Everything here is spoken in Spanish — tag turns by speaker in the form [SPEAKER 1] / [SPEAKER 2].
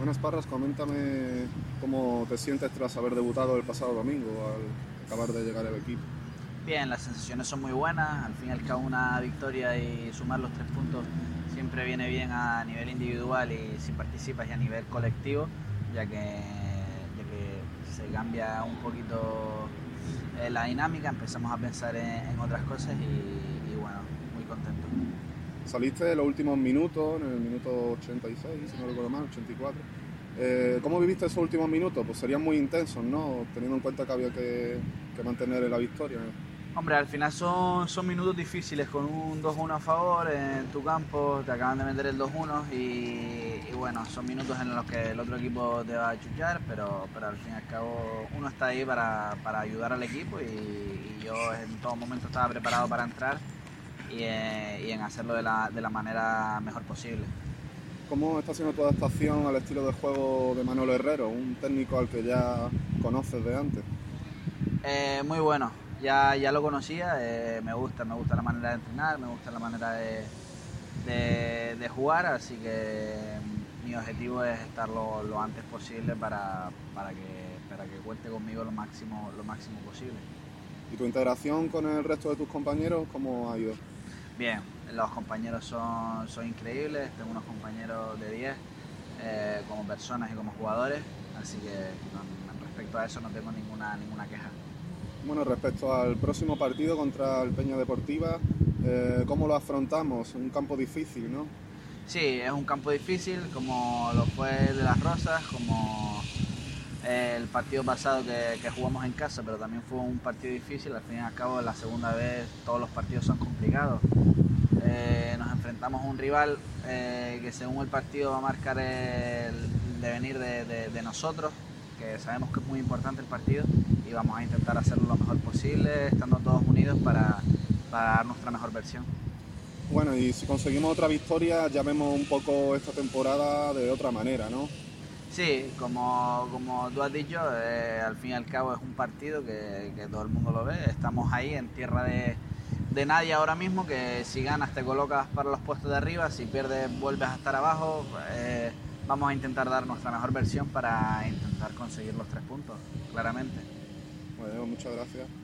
[SPEAKER 1] Buenas Parras, coméntame cómo te sientes tras haber debutado el pasado domingo al acabar de llegar al equipo.
[SPEAKER 2] Bien, las sensaciones son muy buenas, al fin y al cabo una victoria y sumar los 3 puntos siempre viene bien a nivel individual y si participas y a nivel colectivo, ya que se cambia un poquito la dinámica, empezamos a pensar en otras cosas y bueno, muy contento.
[SPEAKER 1] Saliste en los últimos minutos, en el minuto 86, si no recuerdo mal, 84. ¿Cómo viviste esos últimos minutos? Pues serían muy intensos, ¿no? Teniendo en cuenta que había que mantener la victoria.
[SPEAKER 2] Hombre, al final son minutos difíciles con un 2-1 a favor en tu campo, te acaban de meter el 2-1 y bueno, son minutos en los que el otro equipo te va a chuchar, pero al fin y al cabo uno está ahí para ayudar al equipo y yo en todo momento estaba preparado para entrar y en hacerlo de la manera mejor posible.
[SPEAKER 1] ¿Cómo está siendo tu adaptación al estilo de juego de Manolo Herrero, un técnico al que ya conoces de antes?
[SPEAKER 2] Muy bueno, ya lo conocía, me gusta la manera de entrenar, me gusta la manera de jugar, así que mi objetivo es estar lo antes posible para que cuente conmigo lo máximo posible.
[SPEAKER 1] ¿Y tu integración con el resto de tus compañeros, cómo ha ido?
[SPEAKER 2] Bien, los compañeros son increíbles, tengo unos compañeros de 10 como personas y como jugadores, así que respecto a eso no tengo ninguna queja.
[SPEAKER 1] Bueno, respecto al próximo partido contra el Peña Deportiva, ¿cómo lo afrontamos? Un campo difícil, ¿no?
[SPEAKER 2] Sí, es un campo difícil, como lo fue de Las Rosas, como el partido pasado que jugamos en casa, pero también fue un partido difícil. Al fin y al cabo, la segunda vez todos los partidos son complicados. Nos enfrentamos a un rival que según el partido va a marcar el devenir de nosotros, que sabemos que es muy importante el partido y vamos a intentar hacerlo lo mejor posible, estando todos unidos para dar nuestra mejor versión.
[SPEAKER 1] Bueno, y si conseguimos otra victoria, ya vemos un poco esta temporada de otra manera, ¿no?
[SPEAKER 2] Sí, como tú has dicho, al fin y al cabo es un partido que todo el mundo lo ve. Estamos ahí en tierra de nadie ahora mismo, que si ganas te colocas para los puestos de arriba, si pierdes vuelves a estar abajo. Vamos a intentar dar nuestra mejor versión para intentar conseguir los 3 puntos, claramente.
[SPEAKER 1] Bueno, muchas gracias.